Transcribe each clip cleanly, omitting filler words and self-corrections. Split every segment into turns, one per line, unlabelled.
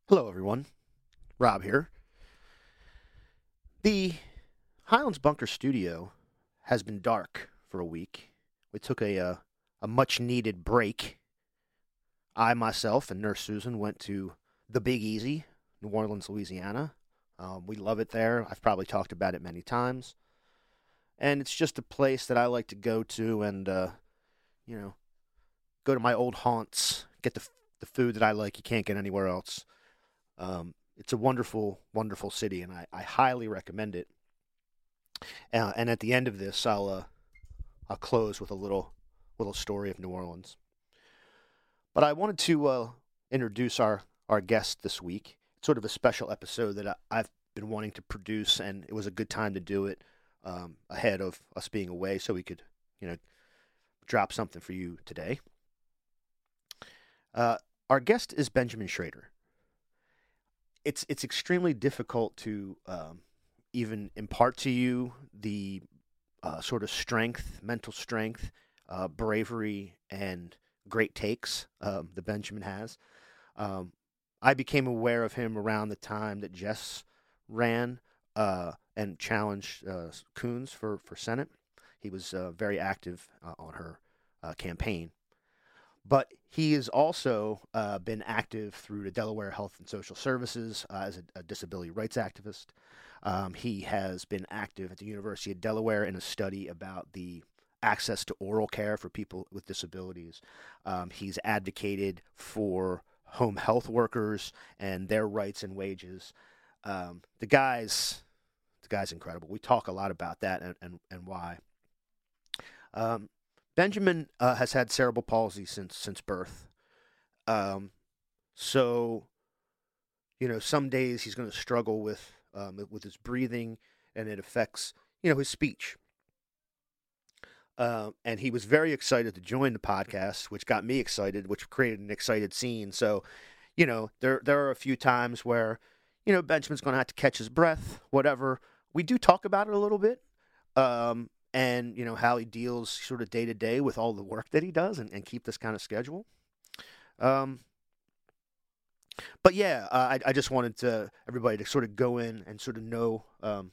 Hello, everyone. Rob here. The Highlands Bunker studio has been dark for a week. We took a much needed break. I, myself, and Nurse Susan went to the Big Easy, New Orleans, Louisiana. We love it there. I've probably talked about it many times. And it's just a place that I like to go to and, you know, go to my old haunts, get the food that I like you can't get anywhere else. It's a wonderful, wonderful city, and I highly recommend it. And at the end of this, I'll close with a little story of New Orleans. But I wanted to introduce our guest this week. It's sort of a special episode that I've been wanting to produce, and it was a good time to do it ahead of us being away, so we could, drop something for you today. Our guest is Benjamin Schrader. It's extremely difficult to even impart to you the sort of strength, mental strength, bravery, and great takes that Benjamin has. I became aware of him around the time that Jess ran and challenged Coons for Senate. He was very active on her campaign. But he has also been active through the Delaware Health and Social Services as a disability rights activist. He has been active at the University of Delaware in a study about the access to oral care for people with disabilities. He's advocated for home health workers and their rights and wages. The guy's incredible. We talk a lot about that and why. Benjamin has had cerebral palsy since birth. So, some days he's going to struggle with his breathing, and it affects, his speech. And he was very excited to join the podcast, which got me excited, which created an excited scene. So, there are a few times where, Benjamin's going to have to catch his breath, whatever. We do talk about it a little bit. And how he deals sort of day to day with all the work that he does and keep this kind of schedule. But yeah, I just wanted everybody to sort of go in and sort of know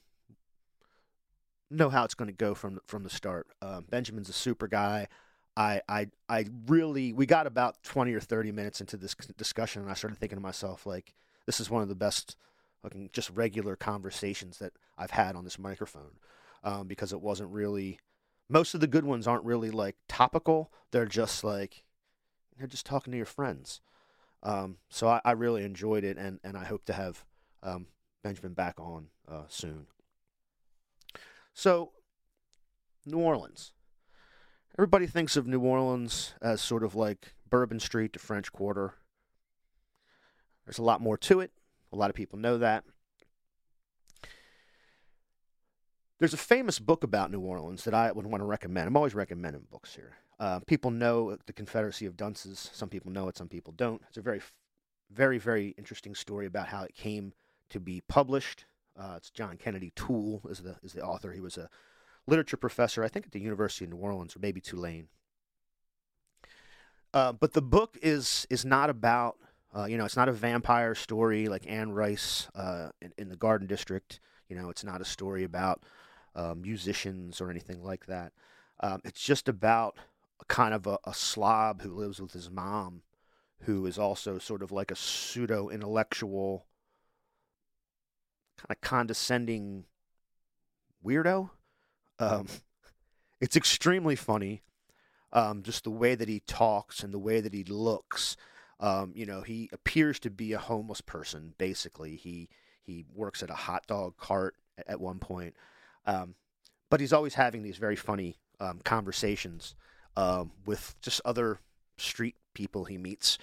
how it's going to go from the start. Benjamin's a super guy. I really, we got about 20 or 30 minutes into this discussion, and I started thinking to myself, like, this is one of the best looking just regular conversations that I've had on this microphone. Because it wasn't really, most of the good ones aren't really like topical. They're just like, they're just talking to your friends. So I really enjoyed it, and I hope to have Benjamin back on soon. So, New Orleans. Everybody thinks of New Orleans as sort of like Bourbon Street to French Quarter. There's a lot more to it. A lot of people know that. There's a famous book about New Orleans that I would want to recommend. I'm always recommending books here. People know the Confederacy of Dunces. Some people know it, some people don't. It's a very, very, very interesting story about how it came to be published. It's John Kennedy Toole is the author. He was a literature professor, I think, at the University of New Orleans, or maybe Tulane. But the book is not about, it's not a vampire story like Anne Rice in the Garden District. It's not a story about musicians or anything like that. It's just about kind of a slob who lives with his mom, who is also sort of like a pseudo-intellectual, kind of condescending weirdo. It's extremely funny, just the way that he talks and the way that he looks. He appears to be a homeless person, basically. He works at a hot dog cart at one point. But he's always having these very funny conversations with just other street people he meets.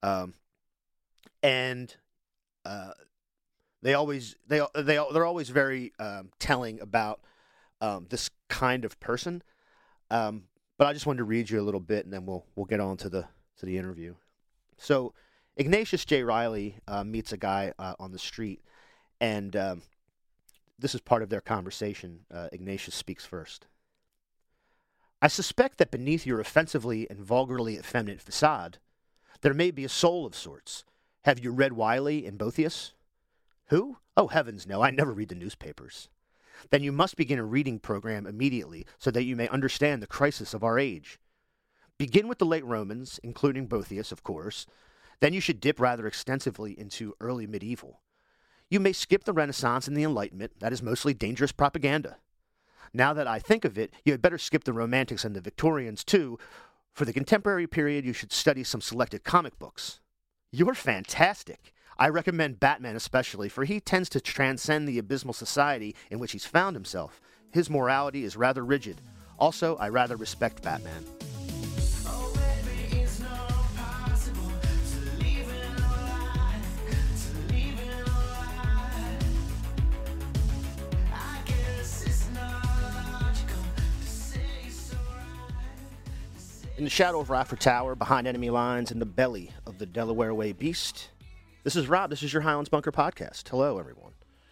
And they're always very telling about this kind of person. But I just wanted to read you a little bit, and then we'll get on to the interview. So Ignatius J. Riley meets a guy on the street, and this is part of their conversation. Ignatius speaks first. I suspect that beneath your offensively and vulgarly effeminate facade, there may be a soul of sorts, Have you read Wiley and Boethius? Who? Oh, heavens no, I never read the newspapers. Then you must begin a reading program immediately so that you may understand the crisis of our age. Begin with the late Romans, including Boethius, of course. Then you should dip rather extensively into early medieval. You may skip the Renaissance and the Enlightenment. That is mostly dangerous propaganda. Now that I think of it, you had better skip the Romantics and the Victorians, too. For the contemporary period, you should study some selected comic books. You're fantastic. I recommend Batman especially, for he tends to transcend the abysmal society in which he's found himself. His morality is rather rigid. Also, I rather respect Batman. In the shadow of Rafford Tower, behind enemy lines, in the belly of the Delaware Way beast, this is Rob. This is your Highlands Bunker podcast. Hello, everyone.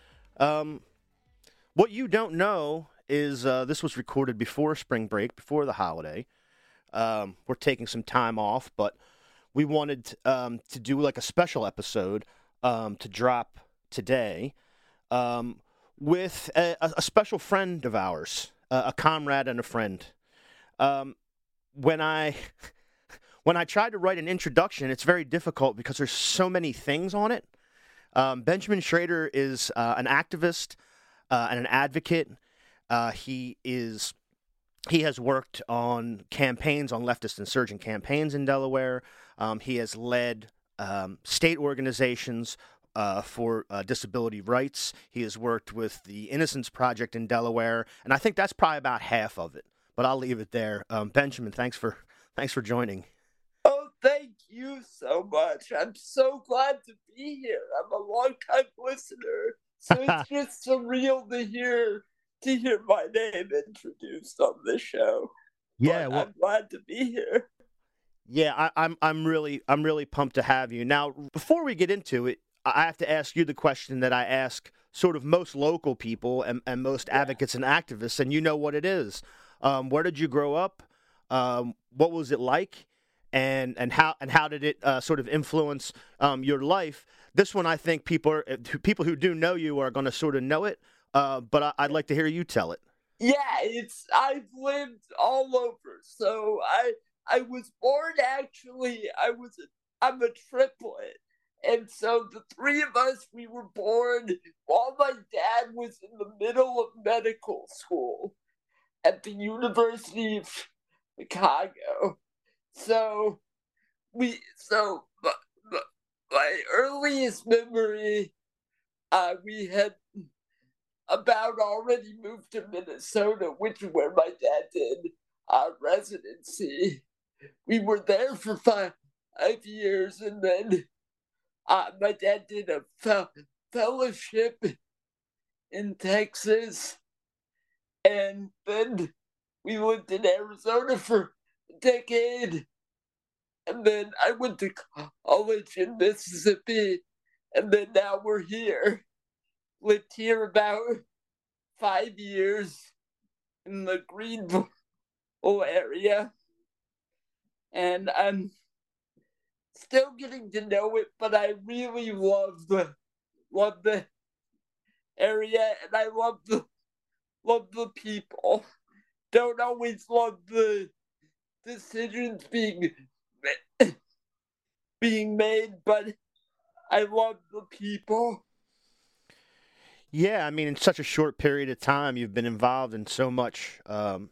What you don't know is this was recorded before spring break, before the holiday. We're taking some time off, but we wanted to do like a special episode to drop today with a special friend of ours, a comrade and a friend. When I tried to write an introduction, it's very difficult because there's so many things on it. Benjamin Schrader is an activist and an advocate. He has worked on campaigns, on leftist insurgent campaigns in Delaware. He has led state organizations for disability rights. He has worked with the Innocence Project in Delaware, and I think that's probably about half of it. But I'll leave it there. Benjamin, thanks for joining.
Oh, thank you so much. I'm so glad to be here. I'm a long-time listener, so it's just surreal to hear my name introduced on this show.
Yeah,
well, I'm glad to be here.
Yeah, I'm really pumped to have you. Now, before we get into it, I have to ask you the question that I ask sort of most local people and most advocates and activists, and you know what it is. Where did you grow up? What was it like? And how did it sort of influence your life? This one, I think people who do know you are going to sort of know it, but I'd like to hear you tell it.
Yeah, I've lived all over. So I was born, actually, I'm a triplet. And so the three of us, we were born while my dad was in the middle of medical school at the University of Chicago. So my earliest memory, we had about already moved to Minnesota, which is where my dad did residency. We were there for 5 years, and then my dad did a fellowship in Texas. And then we lived in Arizona for a decade. And then I went to college in Mississippi. And then now we're here. Lived here about 5 years in the Greenville area. And I'm still getting to know it, but I really love the area, and I love the people. Don't always love the decisions being made, but I love the people.
Yeah, I mean, in such a short period of time, you've been involved in so much. I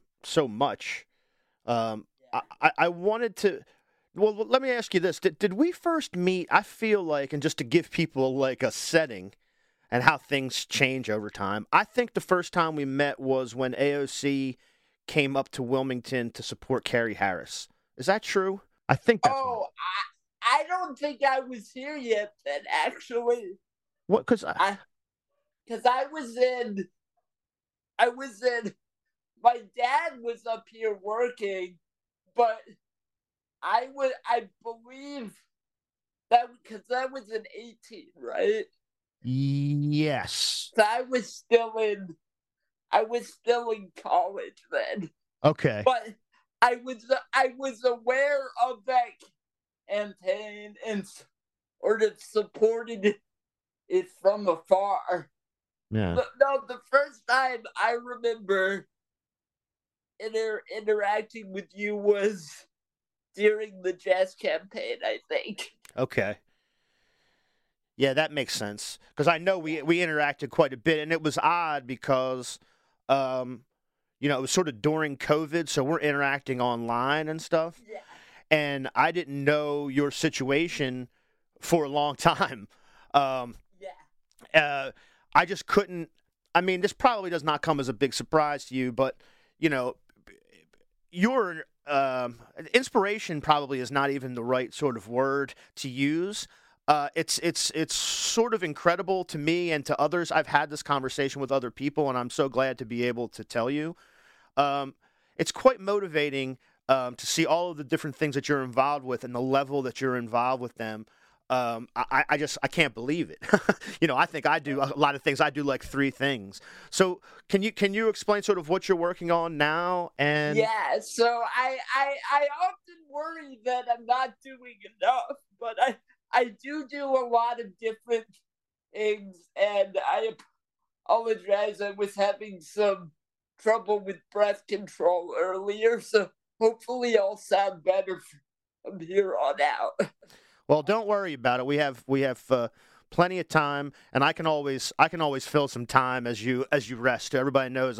wanted to. Well, let me ask you this: Did we first meet? I feel like, and just to give people like a setting, and how things change over time. I think the first time we met was when AOC came up to Wilmington to support Carrie Harris. Is that true? I think that's
I don't think I was here yet then, actually.
What? Because
I was in, my dad was up here working, but I believe that, because that was in 18, right?
Yes.
So I was still in college then.
Okay.
But I was aware of that campaign, and or have supported it from afar.
Yeah.
No, the first time I remember interacting with you was during the jazz campaign, I think.
Okay. Yeah, that makes sense. Because I know we interacted quite a bit, and it was odd because, um, it was sort of during COVID, so we're interacting online and stuff.
Yeah.
And I didn't know your situation for a long time. Um,
Yeah.
I just couldn't. I mean, this probably does not come as a big surprise to you, but your inspiration probably is not even the right sort of word to use. It's sort of incredible to me and to others. I've had this conversation with other people, and I'm so glad to be able to tell you. It's quite motivating to see all of the different things that you're involved with and the level that you're involved with them. I can't believe it. I think I do a lot of things. I do like 3 things. So can you explain sort of what you're working on now? And
yeah, so I often worry that I'm not doing enough, but I do a lot of different things, and I apologize. I was having some trouble with breath control earlier, so hopefully I'll sound better from here on out.
well, don't worry about it. We have plenty of time, and I can always fill some time as you rest. Everybody knows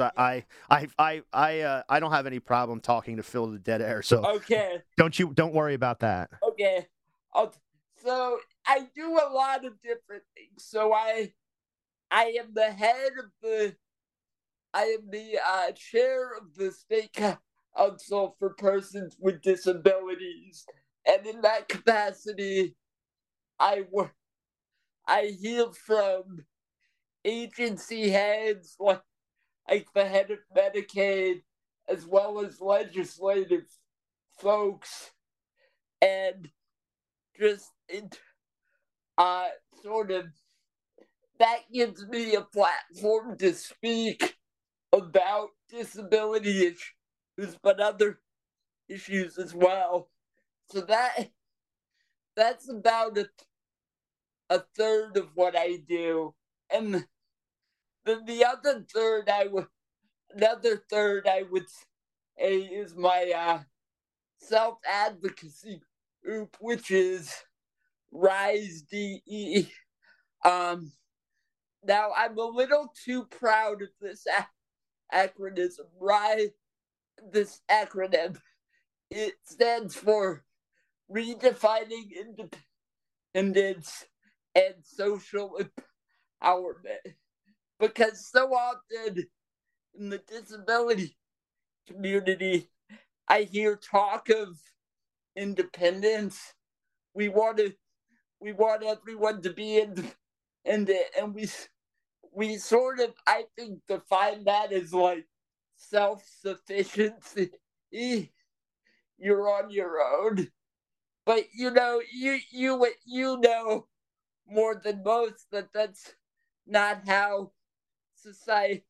I don't have any problem talking to fill the dead air. So
Okay.
don't worry about that.
Okay. So I do a lot of different things. So I am the head of I am the chair of the State Council for Persons with Disabilities, and in that capacity, I hear from agency heads like the head of Medicaid, as well as legislative folks, and just sort of that gives me a platform to speak about disability issues, but other issues as well. So that's about a third of what I do, and then the another third I would say is my self advocacy group, which is Rise DE. Now I'm a little too proud of this acronym. Rise. This acronym, it stands for Redefining Independence and Social Empowerment. Because so often in the disability community, I hear talk of independence. We want everyone to be independent, and we sort of, I think, define that as like self-sufficiency. You're on your own, but you know more than most that that's not how society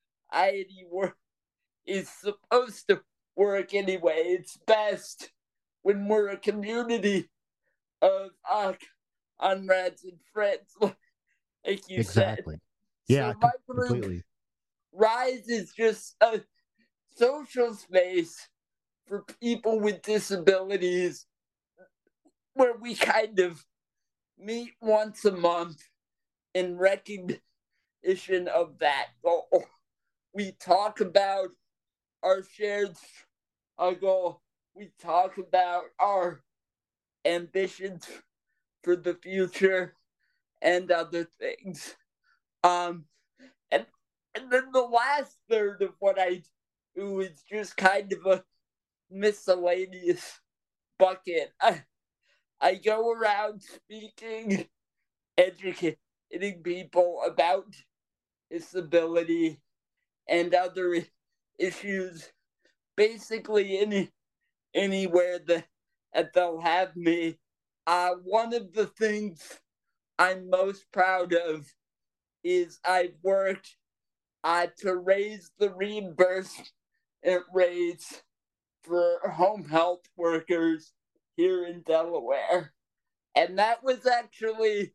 is supposed to work anyway. It's best when we're a community of comrades and friends, like you
Exactly.
said.
Yeah,
So my group,
completely.
Rise, is just a social space for people with disabilities where we kind of meet once a month in recognition of that goal. We talk about our shared goal. We talk about our ambitions for the future and other things. And then the last third of what I do is just kind of a miscellaneous bucket. I go around speaking, educating people about disability and other issues, basically anywhere that they'll have me. One of the things I'm most proud of is I've worked to raise the reimbursement rates for home health workers here in Delaware. And that was actually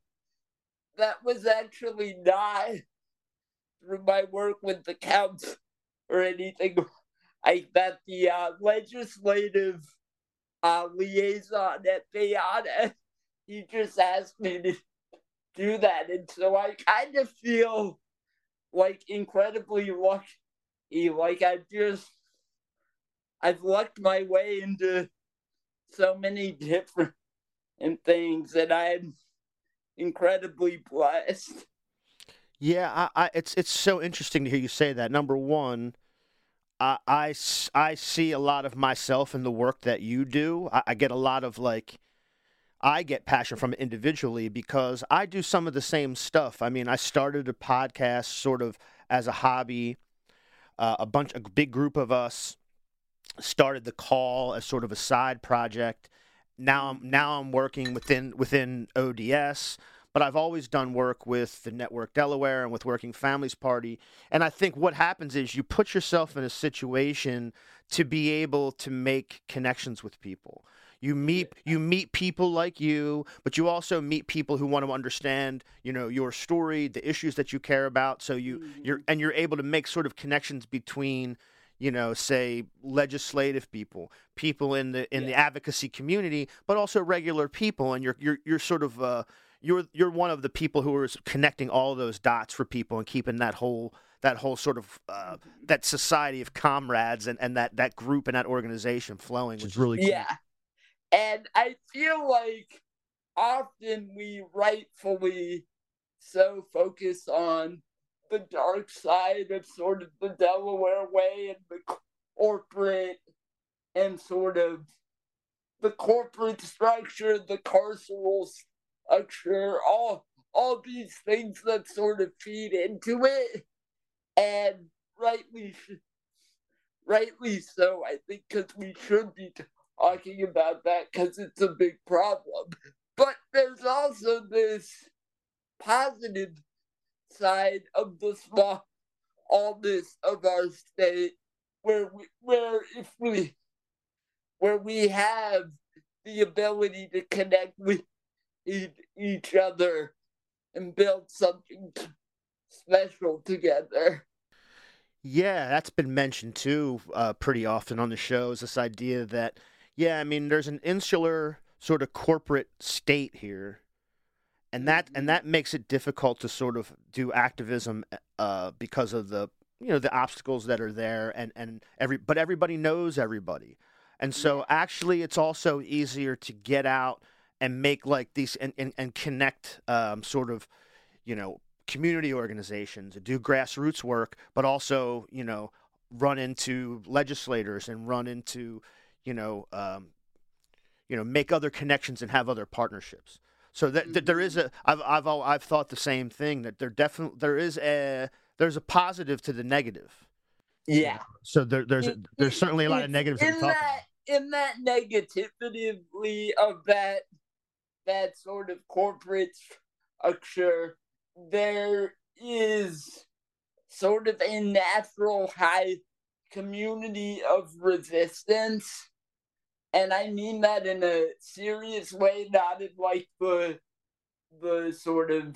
not through my work with the council or anything like that. The legislative liaison at Bayonne, he just asked me to do that, and so I kind of feel like incredibly lucky. Like I've lucked my way into so many different things, and I'm incredibly blessed.
Yeah, it's so interesting to hear you say that. Number one, I see a lot of myself in the work that you do. I get a lot of like, I get passion from it individually because I do some of the same stuff. I mean, I started a podcast sort of as a hobby. A big group of us started the call as sort of a side project. Now I'm working within ODS, but I've always done work with the Network Delaware and with Working Families Party. And I think what happens is you put yourself in a situation to be able to make connections with people. You meet people like you, but you also meet people who want to understand, your story, the issues that you care about. So you're able to make sort of connections between, say legislative people in the advocacy community, but also regular people, and you're sort of you're one of the people who are connecting all those dots for people and keeping that whole sort of that society of comrades and that group and that organization flowing, which is really cool.
Yeah. And I feel like often we rightfully so focus on the dark side of sort of the Delaware way and the corporate and sort of the corporate structure, the carceral structure, all these things that sort of feed into it. And rightly so, I think, because we should be talking about that because it's a big problem. But there's also this positive side of the smallness of our state, where we have the ability to connect with each other and build something special together.
Yeah, that's been mentioned too, pretty often on the show, is this idea that, yeah, I mean, there's an insular sort of corporate state here, and that makes it difficult to sort of do activism, because of the obstacles that are there, but everybody knows everybody, and so actually it's also easier to get out and make like these and connect, sort of, community organizations and do grassroots work, but also, run into legislators and run into, make other connections and have other partnerships. So that there is I've thought the same thing, that there's a positive to the negative.
Yeah.
So there's certainly a lot of negatives
in that negativity of that sort of corporate structure. There is sort of a natural high community of resistance, and I mean that in a serious way, not in like the sort of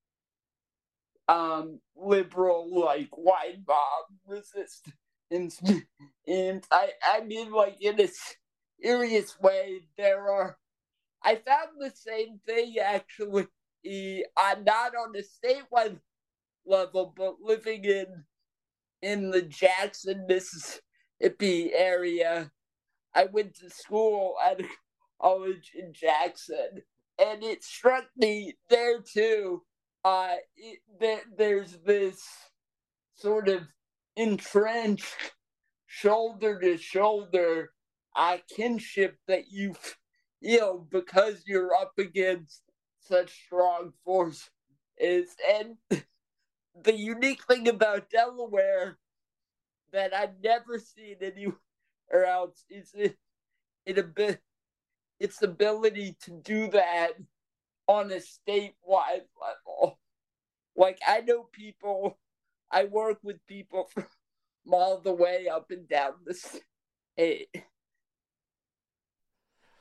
liberal like wide mob resistance. And I mean like in a serious way. I found the same thing actually, not on the statewide level, but living in the Jackson, Mississippi area. I went to school at a college in Jackson, and it struck me there too. There's this sort of entrenched shoulder to shoulder kinship that you feel because you're up against such strong forces. And the unique thing about Delaware that I've never seen anywhere else is its ability to do that on a statewide level. Like, I know people, I work with people from all the way up and down the state.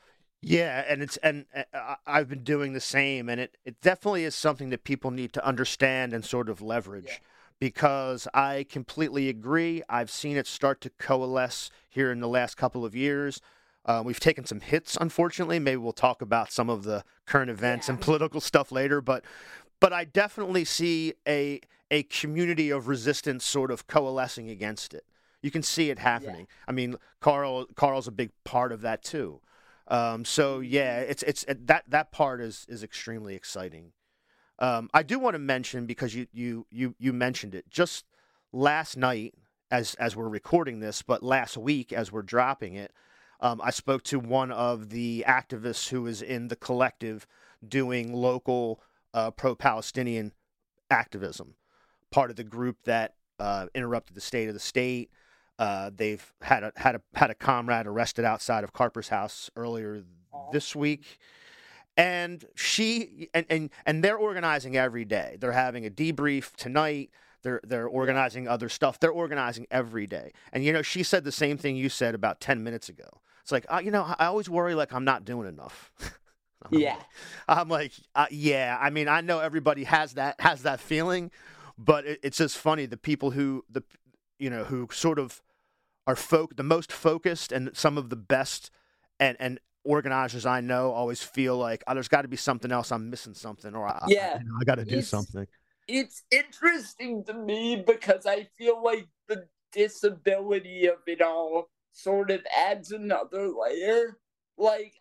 Yeah, and I've been doing the same, and it definitely is something that people need to understand and sort of
Yeah.
leverage, because I completely agree. I've seen it start to coalesce here in the last couple of years. We've taken some hits, unfortunately. Maybe we'll talk about some of the current events
Yeah.
and political stuff later, but I definitely see a community of resistance sort of coalescing against it. You can see it
Yeah.
happening. I mean, Carl's a big part of that too. So
Hmm.
yeah, that part is extremely exciting. I do want to mention, because you mentioned it just last night, as we're recording this, but last week as we're dropping it, I spoke to one of the activists who is in the collective doing local pro-Palestinian activism, part of the group that interrupted the state of the state. They've had a comrade arrested outside of Carper's house earlier this
Awesome.
week, and and they're organizing every day. They're having a debrief tonight. They're
Yeah.
organizing other stuff. They're organizing every day. And she said the same thing you said about 10 minutes ago. It's like, I always worry like I'm not doing enough. I'm
Yeah.
like, yeah. I mean, I know everybody has that feeling, but it's just funny, the people who sort of are the most focused, and some of the best and organizers I know always feel like, there's got to be something else. I'm missing something, or
Yeah.
I got to do
It's
something.
it's interesting to me because I feel like the disability of it all sort of adds another layer. Like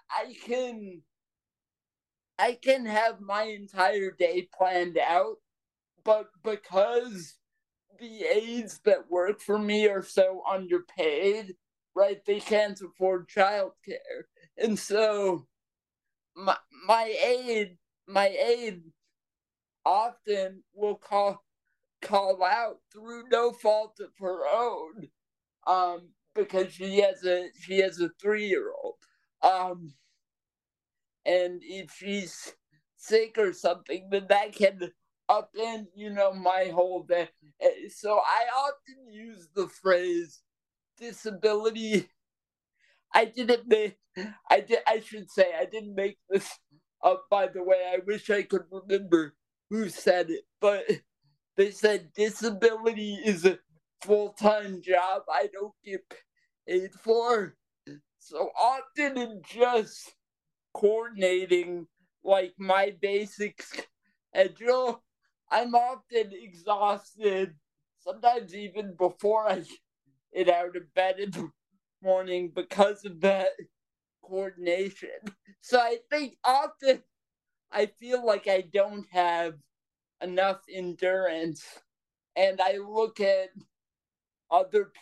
I can have my entire day planned out, but because the aides that work for me are so underpaid, right? They can't afford childcare. And so my my aide my aide often will call out through no fault of her own, because she has a 3 year old, um and if she's sick or something, then that can upend my whole day. So I often use the phrase disability. I didn't make I should say I didn't make this up, by the way. I wish I could remember who said it, but they said disability is a full-time job I don't get paid for. So often in just coordinating like my basic schedule, I'm often exhausted, sometimes even before I get out of bed in the morning because of that coordination. So I think often I feel like I don't have enough endurance, and I look at other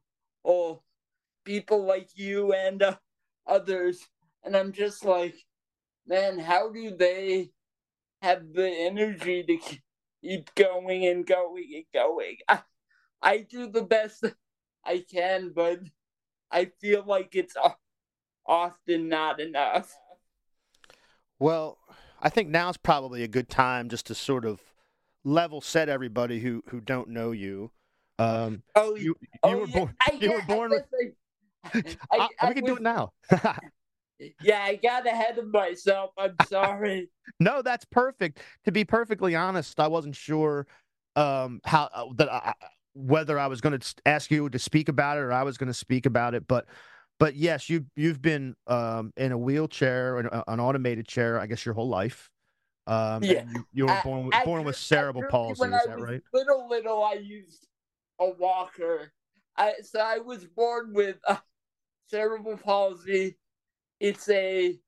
people like you and others, and I'm just like, man, how do they have the energy to keep going and going and going? I do the best I can, but I feel like it's often not enough.
Well, I think now's probably a good time just to sort of level set everybody who don't know you. Um,
Oh,
you you
oh
were
yeah.
born
I
you
guess
were
I
born with.
guess I
We can do
was
it now.
yeah. I got ahead of myself. I'm sorry.
No, that's perfect. To be perfectly honest, I wasn't sure how whether I was going to ask you to speak about it, or I was going to speak about it. But yes, you've been in a wheelchair, an automated chair, I guess, your whole life.
Yeah.
And you were born with cerebral
Actually,
palsy.
when
Is
I
that
was
right?
little, I used a walker. I was born with cerebral palsy. It's a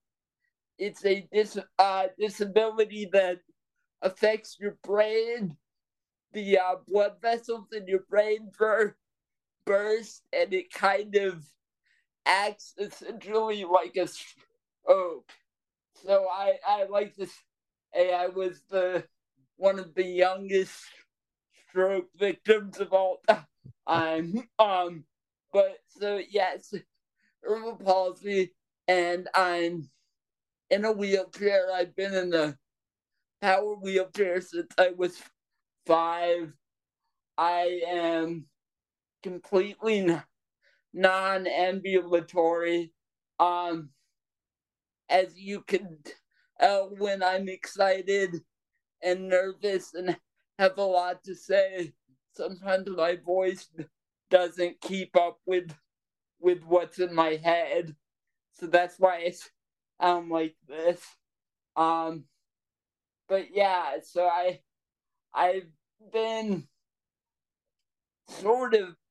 disability that affects your brain. The blood vessels in your brain burst, and it kind of acts essentially like a stroke. So I like to say I was the one of the youngest stroke victims of all time. But so yes, cerebral palsy, and I'm in a wheelchair. I've been in a power wheelchair since I was 5. I am completely non-ambulatory, um, as you can tell, when I'm excited and nervous and have a lot to say, sometimes my voice doesn't keep up with what's in my head. So that's why I sound like this. Um, but yeah, so I've been sort of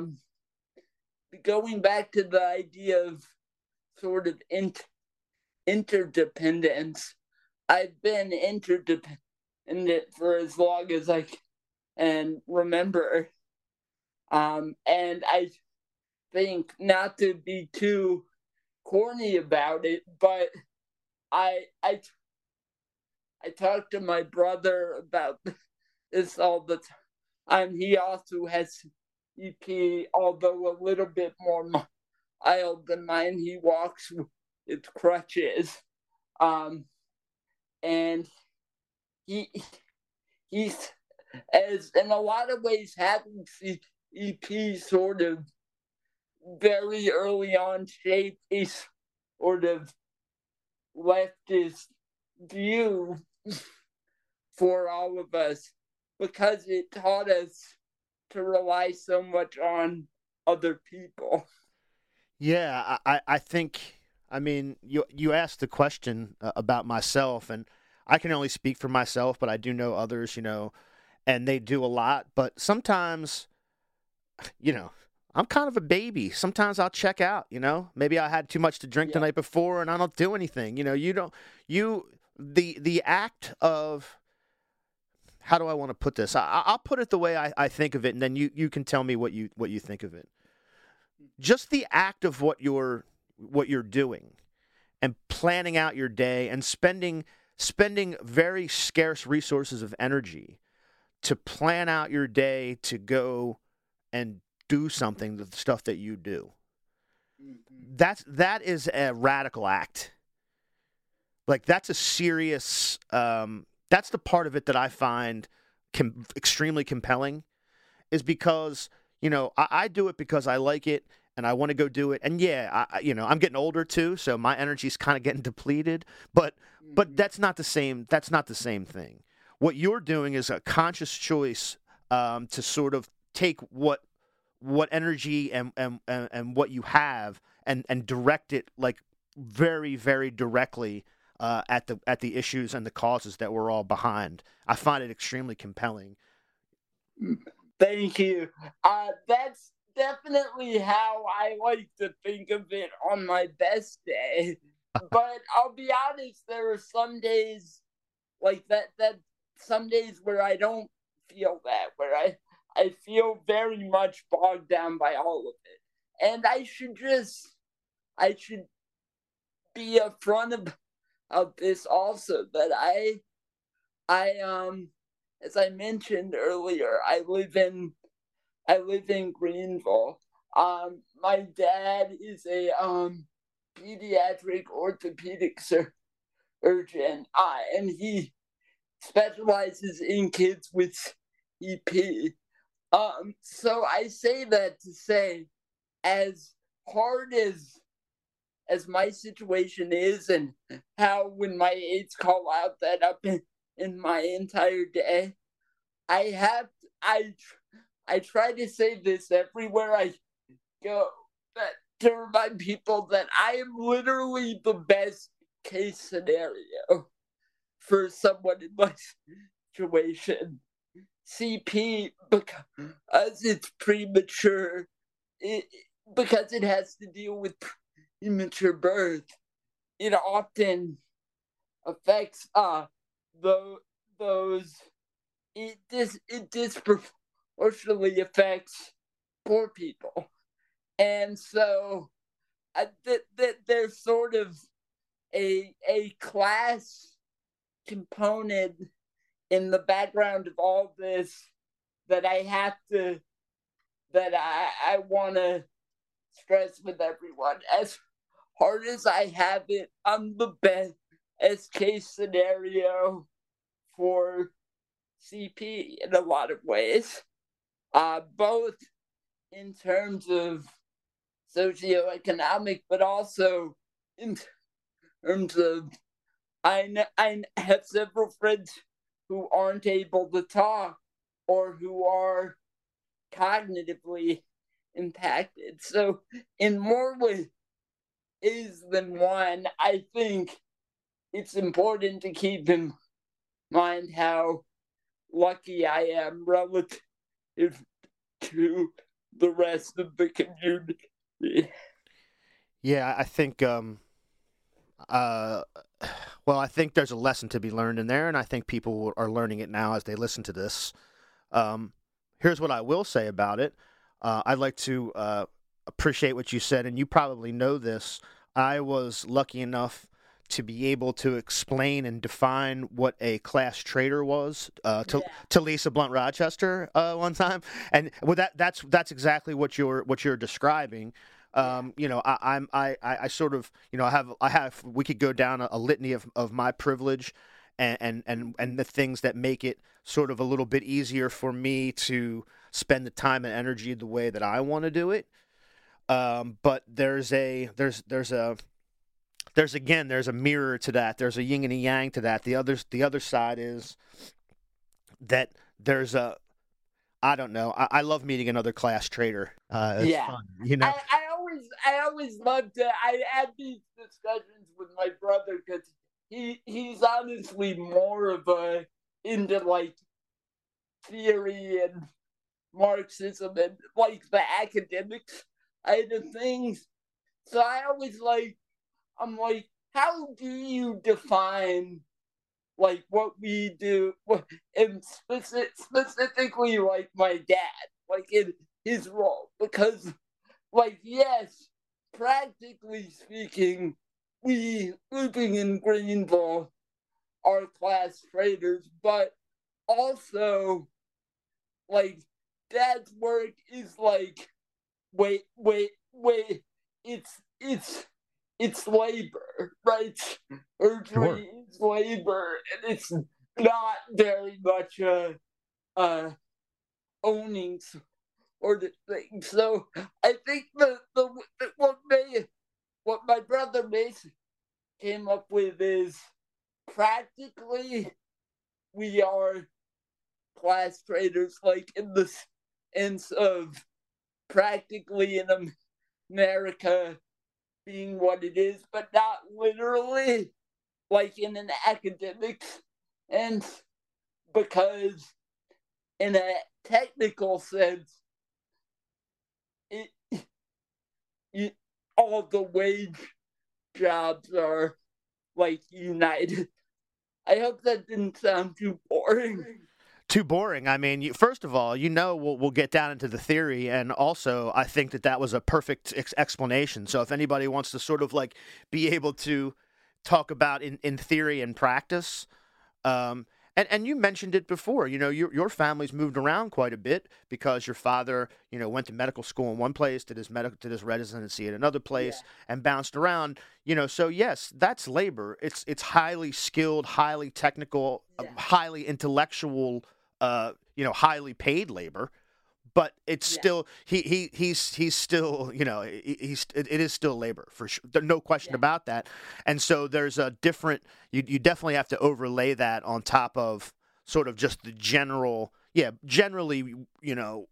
going back to the idea of sort of interdependence. I've been interdependent for as long as I can remember. And I think, not to be too corny about it, but I talk to my brother about this all the time. He also has EP, although a little bit more mild than mine. He walks with crutches, and he's as in a lot of ways having EP sort of very early on shaped a sort of leftist view for all of us, because it taught us to rely so much on other people.
Yeah, I think, I mean, you asked the question about myself, and I can only speak for myself, but I do know others, and they do a lot. But sometimes, I'm kind of a baby. Sometimes I'll check out, maybe I had too much to drink the night before and I don't do anything. The act of, how do I want to put this? I'll put it the way I think of it, and then you can tell me what you think of it. Just the act of what you're doing and planning out your day and spending very scarce resources of energy to plan out your day to go and do something, the stuff that you do. That is a radical act. Like, that's a serious, that's the part of it that I find extremely compelling, is because, I do it because I like it and I want to go do it. And yeah, I'm getting older too, so my energy's kind of getting depleted, but that's not the same. That's not the same thing. What you're doing is a conscious choice to sort of take what energy and what you have and direct it, like, very, very directly at the issues and the causes that we're all behind. I find it extremely compelling.
Thank you. That's definitely how I like to think of it on my best day. But I'll be honest, there are some days like that some days where I don't feel that, where I feel very much bogged down by all of it. And I should be upfront of this also, that I as I mentioned earlier, I live in Greenville. My dad is a pediatric orthopedic surgeon, and he specializes in kids with EP. So I say that to say, as hard as my situation is, and how when my aides call out that up in my entire day, I try to say this everywhere I go, that to remind people that I am literally the best case scenario for someone in my situation. CP, because it's premature, because it has to deal with premature birth, it often affects it disproportionately affects poor people. And so there's sort of a class component in the background of all this that I want to stress with everyone. As hard as I have it, I'm the best case scenario for CP in a lot of ways, both in terms of socioeconomic, but also in terms of I have several friends who aren't able to talk or who are cognitively impacted. So, in more ways than one, I think it's important to keep in mind how lucky I am relative to the rest of the community.
Yeah, I think well, I think there's a lesson to be learned in there, and I think people are learning it now as they listen to this. Here's what I will say about it. I'd like to appreciate what you said, and you probably know this. I was lucky enough to be able to explain and define what a class traitor was to Lisa Blunt Rochester one time, and well, that's exactly what you're describing. You know, I sort of, you know, I have we could go down a litany of my privilege and the things that make it sort of a little bit easier for me to spend the time and energy the way that I want to do it. But there's a mirror to that. There's a yin and a yang to that. The other side is that there's a, I don't know. I love meeting another class traitor. It's fun, you know.
I always love to. I had these discussions with my brother because he's honestly more of a into like theory and Marxism and like the academics side of things. So I'm like, how do you define like what we do, and specifically like my dad, like in his role? Because like, yes, practically speaking, we living in Greenville are class traitors, but also like dad's work is like wait, it's labor, right? Surgery is labor, and it's not very much owning or the thing. So I think what my brother Mason came up with is practically we are class traitors, like in the sense of practically in America being what it is, but not literally, like in an academic sense, because in a technical sense, all the wage jobs are like united. I hope that didn't sound too boring.
Too boring. I mean, first of all, you know, we'll get down into the theory, and also I think that was a perfect explanation. So if anybody wants to sort of like be able to talk about in theory and practice, and you mentioned it before, you know, your family's moved around quite a bit because your father, you know, went to medical school in one place, did his residency at another place, and bounced around. You know, so yes, that's labor. It's highly skilled, highly technical, highly intellectual, you know, highly paid labor. But it's still he's still, you know, it is still labor for sure. There's no question about that. And so there's a different, you definitely have to overlay that on top of sort of just the generally, you know,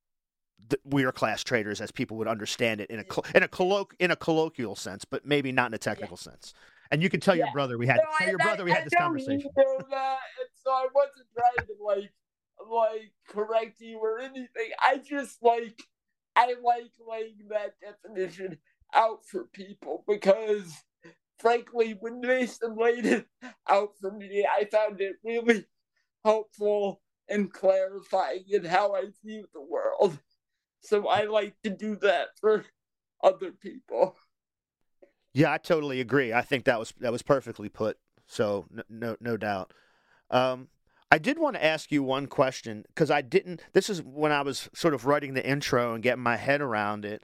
we are class traders as people would understand it in a colloquial sense, but maybe not in a technical sense. And you can tell your brother we had this conversation.
You know that, and so I wasn't trying to like correct you or anything. I like laying that definition out for people because frankly when Mason laid it out for me, I found it really helpful and clarifying in how I view the world. So I like to do that for other people.
Yeah, I totally agree. I think that was perfectly put. So no doubt. I did want to ask you one question because I didn't. This is when I was sort of writing the intro and getting my head around it.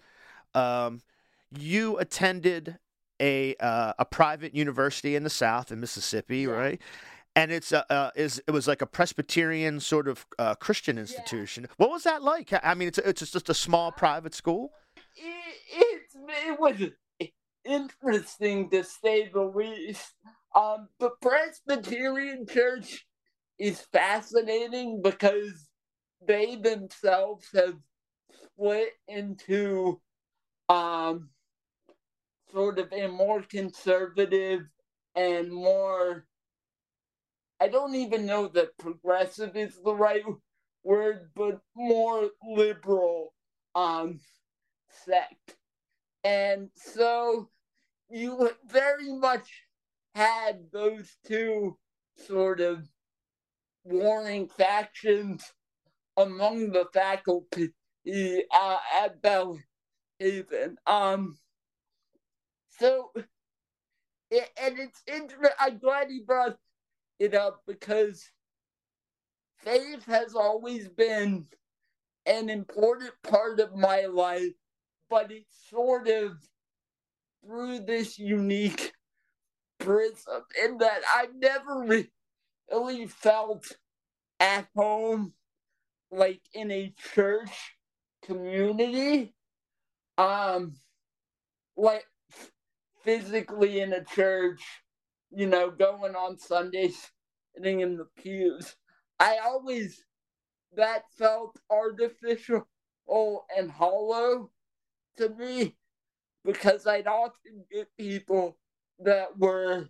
You attended a private university in the South in Mississippi, right? And it was like a Presbyterian sort of Christian institution. What was that like? I mean, it's just a small private school.
It interesting to say the least. The Presbyterian Church is fascinating because they themselves have split into sort of a more conservative and more, I don't even know that progressive is the right word, but more liberal sect. And so you very much had those two sort of warring factions among the faculty at Belhaven. So, and it's interesting. I'm glad he brought it up because faith has always been an important part of my life, but it's sort of through this unique prism in that I've never really felt at home, like in a church community, like physically in a church, going on Sundays, sitting in the pews. I always, that felt artificial and hollow to me because I'd often get people that were,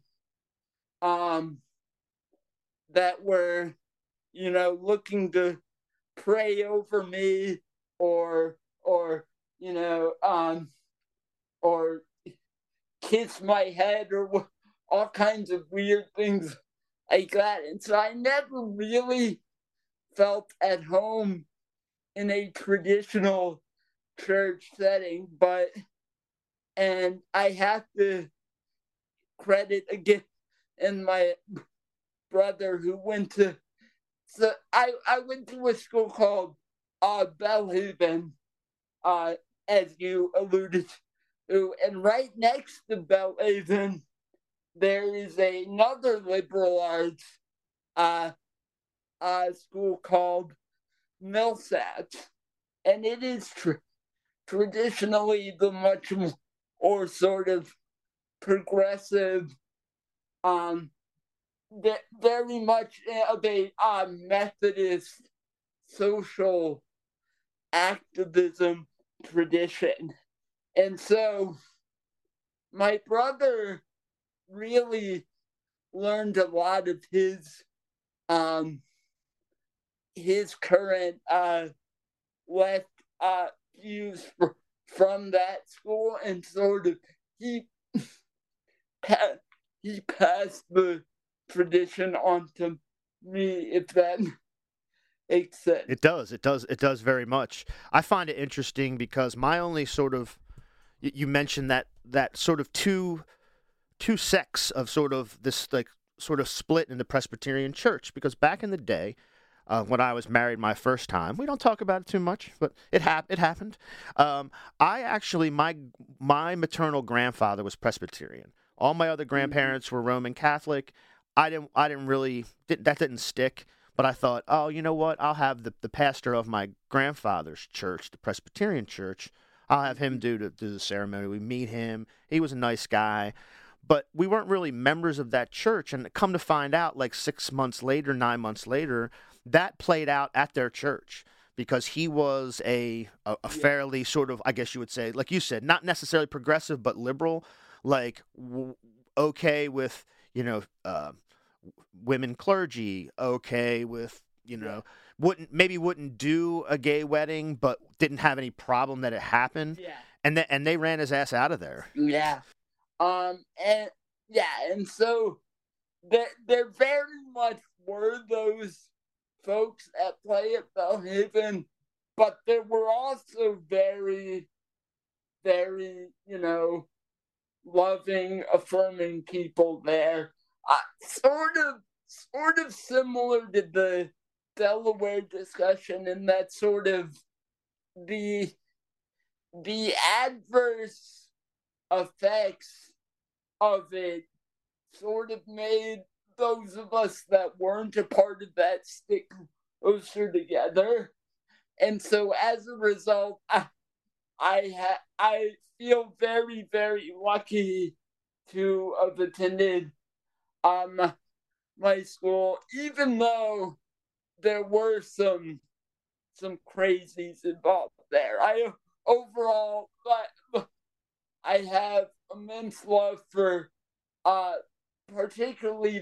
looking to pray over me or or kiss my head or all kinds of weird things like that. And so I never really felt at home in a traditional church setting, and I have to credit again and my brother who went to, so I went to a school called Belhaven, as you alluded to, and right next to Belhaven, there is another liberal arts school called Millsap, and it is traditionally the much more sort of progressive, very much of a Methodist social activism tradition. And so my brother really learned a lot of his current left views from that school, and sort of he passed the tradition on to me, if that makes sense.
It does very much. I find it interesting because my only sort of, you mentioned that sort of two sects of sort of this like sort of split in the Presbyterian Church, because back in the day, when I was married my first time, we don't talk about it too much, but it happened. I actually, my maternal grandfather was Presbyterian. All my other grandparents were Roman Catholic. I didn't really, that didn't stick. But I thought, oh, you know what? I'll have the pastor of my grandfather's church, the Presbyterian church, I'll have him do the ceremony. We meet him. He was a nice guy. But we weren't really members of that church. And come to find out, like 6 months later, 9 months later, that played out at their church because he was a fairly sort of, I guess you would say, like you said, not necessarily progressive, but liberal, like okay with, women clergy, okay with, wouldn't do a gay wedding, but didn't have any problem that it happened.
Yeah.
And they ran his ass out of there.
Yeah. And so there very much were those folks at play at Belhaven, but there were also very, very, loving, affirming people there. Sort of similar to the Delaware discussion in that sort of the adverse effects of it sort of made those of us that weren't a part of that stick closer together. And so as a result, I feel very, very lucky to have attended um my school, even though there were some crazies involved there. I overall, but I have immense love for uh particularly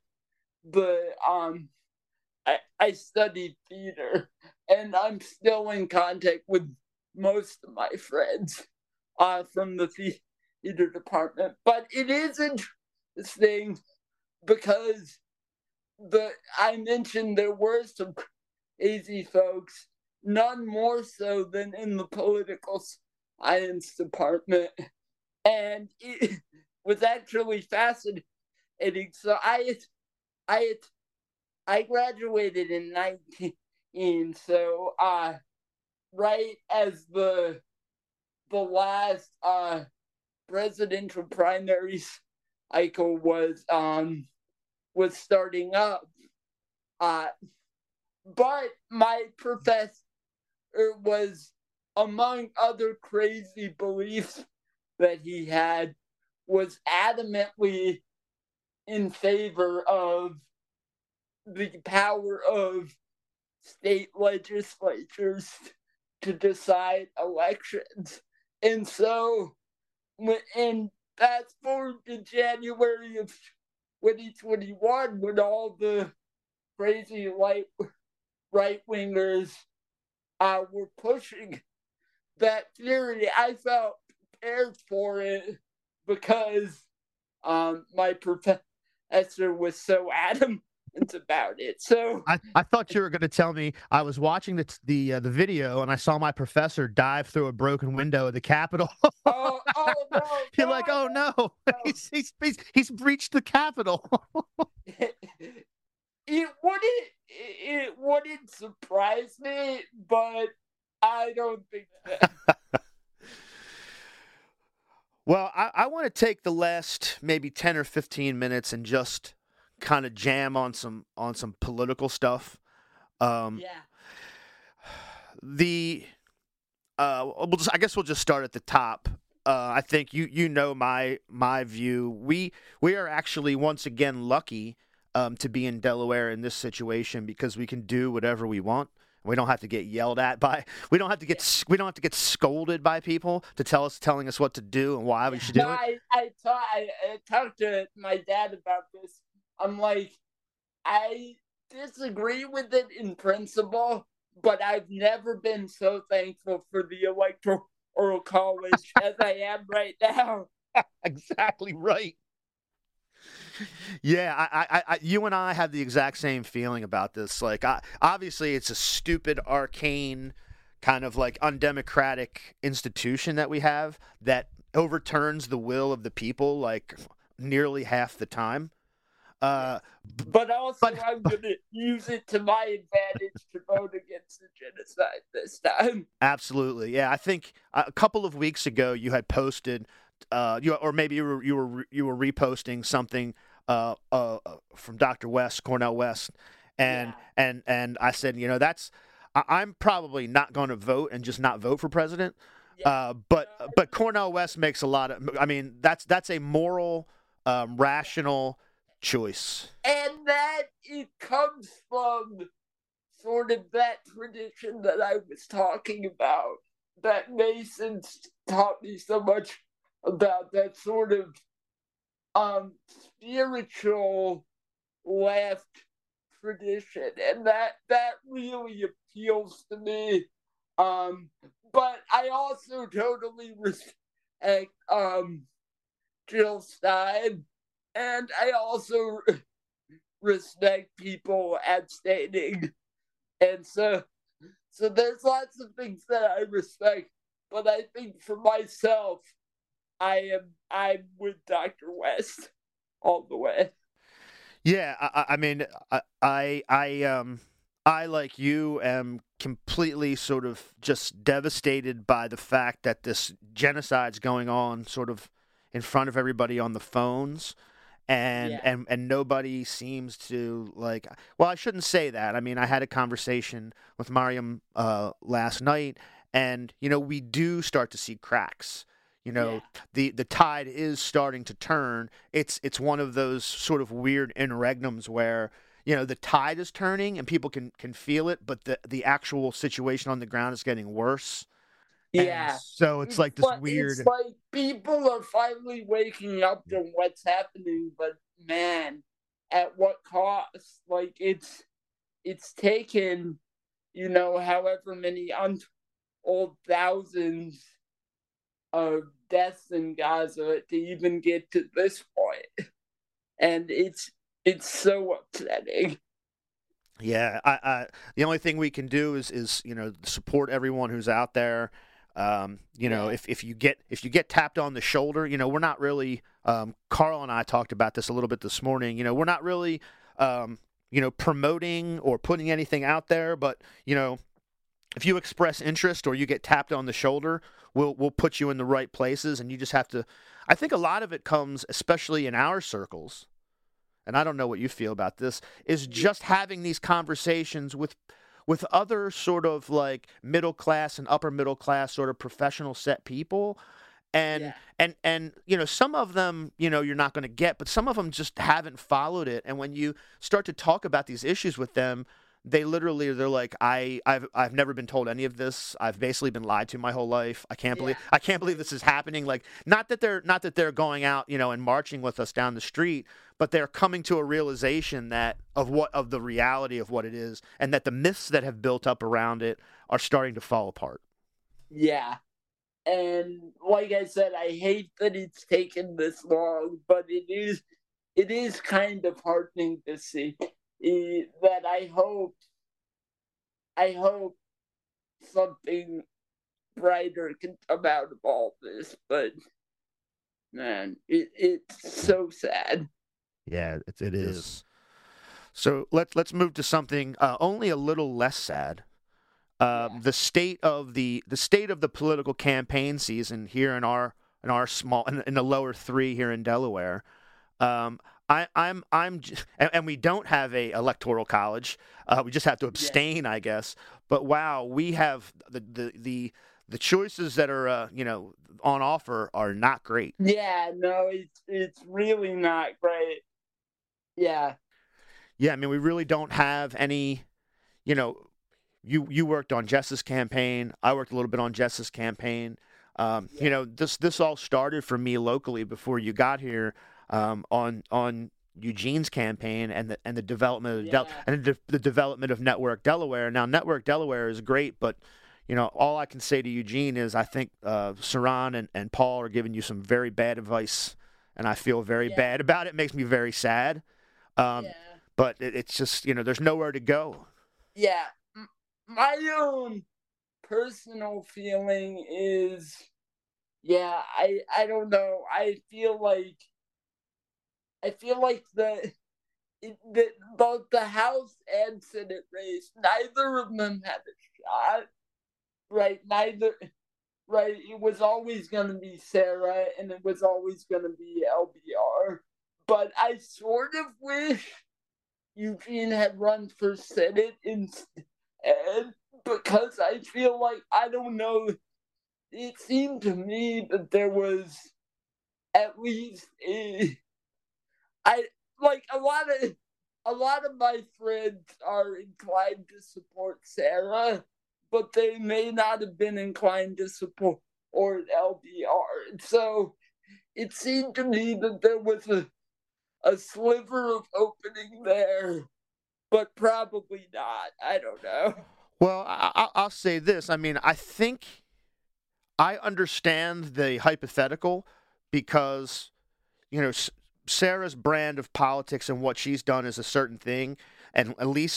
the I studied theater, and I'm still in contact with most of my friends from the theater department. But it is interesting because I mentioned there were some crazy folks, none more so than in the political science department, and it was actually fascinating. So I I graduated in 19, so right as the last presidential primaries cycle was starting up. Uh but my professor was, among other crazy beliefs that he had, was adamantly in favor of the power of state legislatures to decide elections. And so, and fast forward to January of 2021, when all the crazy right wingers were pushing that theory, I felt prepared for it because my professor was so adamant about it. So
I thought you were going to tell me I was watching the video and I saw my professor dive through a broken window of the Capitol.
oh no,
You're like, oh no,
no.
he's breached the Capitol.
It wouldn't surprise me, but I don't think that.
Well, I want to take the last maybe 10 or 15 minutes and just kind of jam on some political stuff.
Yeah.
The I guess we'll just start at the top. I think you know my view. We are actually once again lucky to be in Delaware in this situation because we can do whatever we want. We don't have to get yelled at by. We don't have to get scolded by people telling us what to do and why we should do it.
I talked to my dad about this. I'm like, I disagree with it in principle, but I've never been so thankful for the electoral college as I am right now.
Exactly right. Yeah, you and I have the exact same feeling about this. Like, obviously, it's a stupid, arcane, kind of like undemocratic institution that we have that overturns the will of the people like nearly half the time.
But also, I'm going to use it to my advantage to vote against the genocide this time.
Absolutely, yeah. I think a couple of weeks ago you had posted, or maybe you were reposting something from Dr. West, Cornel West, and I said, I'm probably not going to vote and just not vote for president. But Cornel West makes a lot of. I mean, that's a moral, rational choice.
And that it comes from sort of that tradition that I was talking about, that Masons taught me so much about, that sort of spiritual left tradition, and that really appeals to me. But I also totally respect Jill Stein, and I also respect people abstaining, and so there's lots of things that I respect, but I think for myself, I'm with Dr. West all the way.
Yeah, I mean, I like you am completely sort of just devastated by the fact that this genocide's going on sort of in front of everybody on the phones. And nobody seems to like. Well, I shouldn't say that. I mean, I had a conversation with Mariam last night, And, we do start to see cracks.
Yeah.
The tide is starting to turn. It's one of those sort of weird interregnums where, the tide is turning and people can feel it, but the actual situation on the ground is getting worse. And
Yeah.
so it's like this
It's
weird.
like people are finally waking up to what's happening, but man, at what cost? Like it's taken, however many untold thousands of deaths in Gaza to even get to this point. And it's so upsetting.
Yeah, the only thing we can do is support everyone who's out there.
Yeah.
If you get tapped on the shoulder, we're not really. Carl and I talked about this a little bit this morning. We're not really, promoting or putting anything out there, but if you express interest or you get tapped on the shoulder, we'll put you in the right places, and you just have to. I think a lot of it comes, especially in our circles, and I don't know what you feel about this, is just having these conversations with other sort of like middle class and upper middle class sort of professional set people. And
Yeah.
and some of them, you're not going to get, but some of them just haven't followed it. And when you start to talk about these issues with them, they're like, I've never been told any of this. I've basically been lied to my whole life.
Yeah.
I can't believe this is happening. Like, not that they're going out, and marching with us down the street, but they're coming to a realization of the reality of what it is, and that the myths that have built up around it are starting to fall apart.
Yeah. And like I said, I hate that it's taken this long, but it is kind of heartening to see that I hope something brighter can come out of all this. But man, it's so sad.
Yeah, it is. So let's move to something only a little less sad.
Yeah.
The state of the political campaign season here in our small in the lower three here in Delaware. Um, and we don't have a electoral college. We just have to
Yeah.
abstain, I guess. But wow, we have the choices that are on offer are not great.
Yeah, no, it's really not great. Yeah.
Yeah, I mean, we really don't have any. You know, you worked on Jess's campaign. I worked a little bit on Jess's campaign.
Yeah.
This all started for me locally before you got here, on Eugene's campaign and the development of
Yeah.
the development of Network Delaware. Now, Network Delaware is great, but all I can say to Eugene is I think Saran and Paul are giving you some very bad advice, and I feel very
Yeah.
bad about it. It makes me very sad. Um,
Yeah.
but it's just there's nowhere to go.
Yeah. My own personal feeling is, yeah, I don't know. I feel like both the House and Senate race, neither of them had a shot. Right? Right? It was always going to be Sarah, and it was always going to be LBR. But I sort of wish Eugene had run for Senate instead, because I feel like, I don't know, it seemed to me that there was at least I like a lot of my friends are inclined to support Sarah, but they may not have been inclined to support LDR. So it seemed to me that there was a sliver of opening there, but probably not. I don't know.
Well, I'll say this. I mean, I think I understand the hypothetical because Sarah's brand of politics and what she's done is a certain thing, and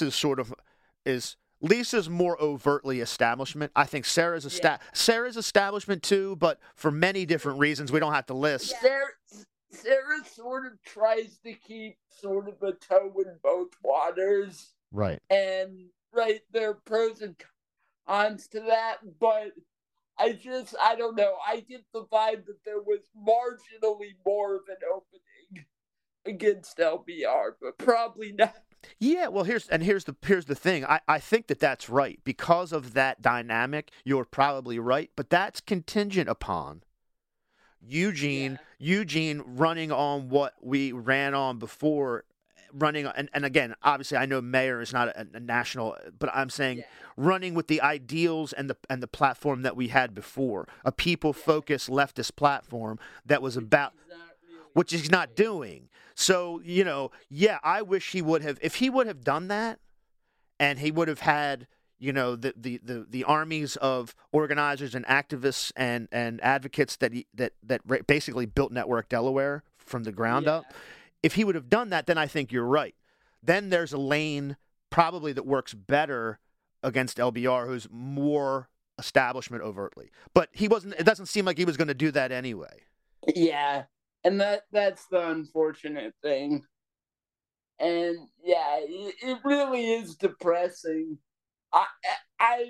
Lisa's more overtly establishment. I think
Yeah.
Sarah's establishment too, but for many different reasons we don't have to list.
Sarah sort of tries to keep sort of a toe in both waters,
Right.
and right, there are pros and cons to that, but I don't know. I get the vibe that there was marginally more of an opening against LBR, but probably not.
Yeah, well, here's the thing. I think that that's right because of that dynamic. You're probably right, but that's contingent upon
Yeah,
Eugene running on what we ran on before, running and again, obviously, I know mayor is not a national, but I'm saying
yeah,
running with the ideals and the platform that we had before, a people
yeah.
focused leftist platform that was
Which
about,
he's not really
which he's not
doing.
doing. So, yeah, I wish he would have, if he would have done that, and he would have had, the armies of organizers and activists and advocates that basically built Network Delaware from the ground
Yeah,
up. If he would have done that, then I think you're right. Then there's a lane probably that works better against LBR, who's more establishment overtly. But he wasn't. It doesn't seem like he was going to do that anyway.
yeah, and that's the unfortunate thing. And yeah, it really is depressing. I I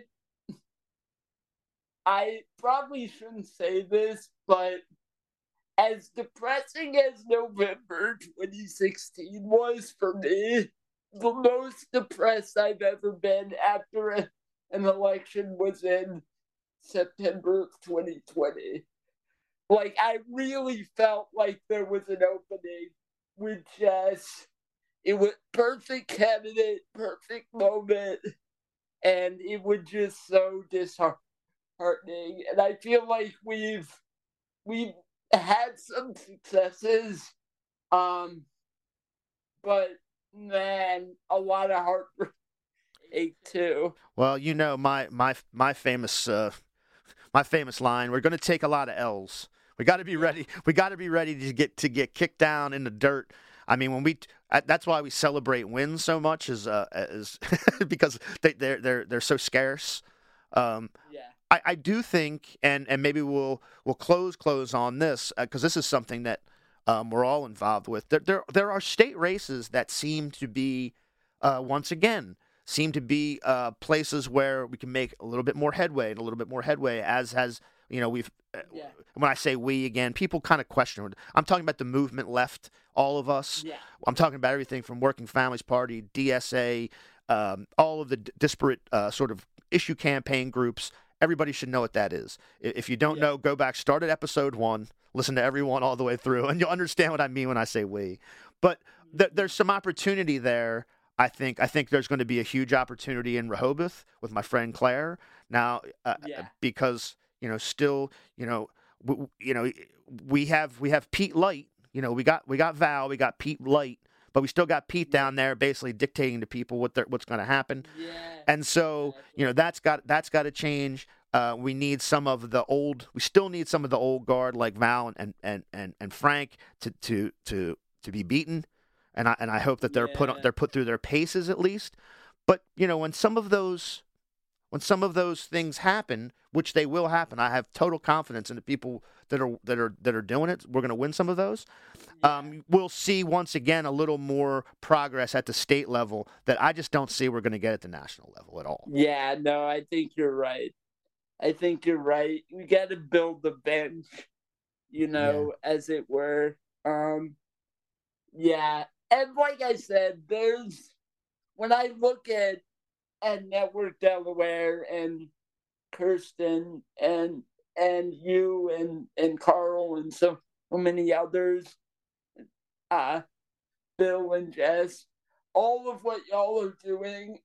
I probably shouldn't say this, but as depressing as November 2016 was for me, the most depressed I've ever been after an election was in September of 2020. Like, I really felt like there was an opening with just, it was perfect candidate, perfect moment, and it was just so disheartening. And I feel like we've had some successes, um, but man, a lot of heartbreak too.
Well, my famous line. We're going to take a lot of L's. We got to be
Yeah,
ready. We got to be ready to get kicked down in the dirt. I mean, that's why we celebrate wins so much, is because they're so scarce. Um,
yeah,
I do think, and maybe we'll close on this because this is something that we're all involved with. There are state races that seem to be once again seem to be places where we can make a little bit more headway and a little bit more headway, as has, we've
yeah,
when I say we again, people kind of question it. I'm talking about the movement left, all of us.
yeah,
I'm talking about everything from Working Families Party, DSA, all of the disparate sort of issue campaign groups. Everybody should know what that is. If you don't
yeah,
know, go back, start at episode 1, listen to everyone all the way through, and you'll understand what I mean when I say we. But there's some opportunity there. I think there's going to be a huge opportunity in Rehoboth with my friend Claire now,
yeah,
because still, we have Pete Light. We got Val, we got Pete Light, but we still got Pete
yeah,
down there basically dictating to people what's going to happen.
yeah,
And so,
exactly.
that's got to change. We still need some of the old guard like Val and Frank to be beaten. And I hope that
Yeah,
they're put through their paces at least. But when some of those things happen, which they will happen, I have total confidence in the people that are doing it. We're going to win some of those.
yeah,
We'll see once again a little more progress at the state level that I just don't see we're going to get at the national level at all.
yeah. No, I think you're right. I think you're right. We got to build the bench,
Yeah.
as it were. Yeah, and like I said, there's when I look at Network Delaware and Kirsten and you and Carl and so many others, uh, Bill and Jess, all of what y'all are doing,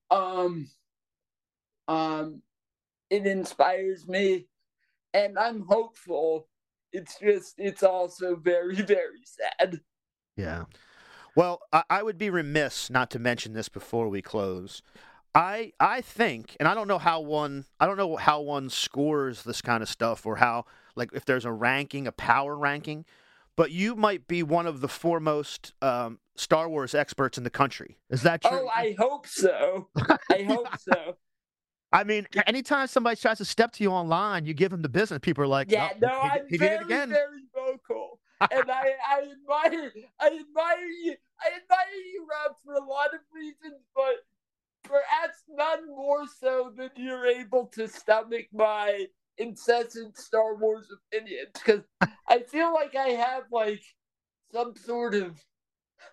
um, it inspires me, and I'm hopeful. It's also very very sad.
Yeah. Well, I would be remiss not to mention this before we close. I think, and I don't know how one scores this kind of stuff, or how, like, if there's a power ranking, but you might be one of the foremost Star Wars experts in the country. Is that
Oh,
true?
I hope so. I hope so.
I mean, anytime somebody tries to step to you online, you give them the business. People are like,
Yeah,
"Oh,
no,
he did,
I'm
he did it
very,
again."
very vocal, and I admire you. I admire you, Rob, for a lot of reasons, but perhaps none more so than you're able to stomach my incessant Star Wars opinions. Because I feel like I have like some sort of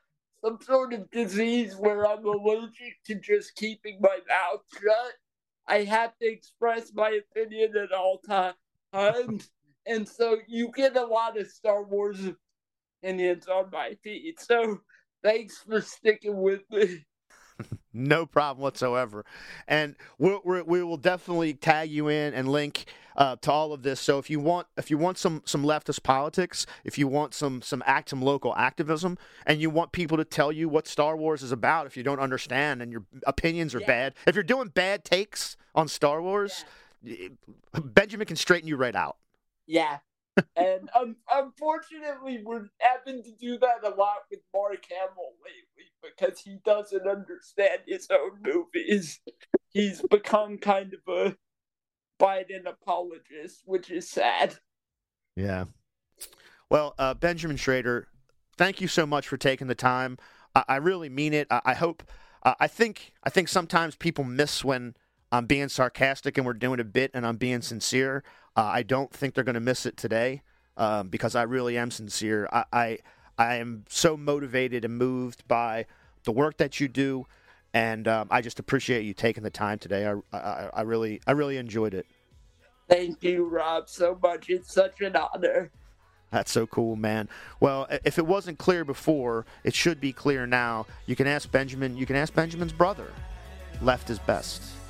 some sort of disease where I'm allergic to just keeping my mouth shut. I have to express my opinion at all times. And so you get a lot of Star Wars opinions on my feed. So thanks for sticking with me.
No problem whatsoever. And we will definitely tag you in and link to all of this. So if you want some leftist politics, if you want some local activism, and you want people to tell you what Star Wars is about, if you don't understand and your opinions are bad, if you're doing bad takes on Star Wars, Benjamin can straighten you right out.
Yeah. And unfortunately, we're having to do that a lot with Mark Hamill lately because he doesn't understand his own movies. He's become kind of a Biden apologist, which is sad.
Yeah. Well, Benjamin Schrader, thank you so much for taking the time. I really mean it. I hope. I think sometimes people miss when I'm being sarcastic and we're doing a bit and I'm being sincere. I don't think they're going to miss it today because I really am sincere. I am so motivated and moved by the work that you do, and I just appreciate you taking the time today. I really enjoyed it.
Thank you, Rob, so much. It's such an honor.
That's so cool, man. Well, if it wasn't clear before, it should be clear now. You can ask Benjamin. You can ask Benjamin's brother. Left is best.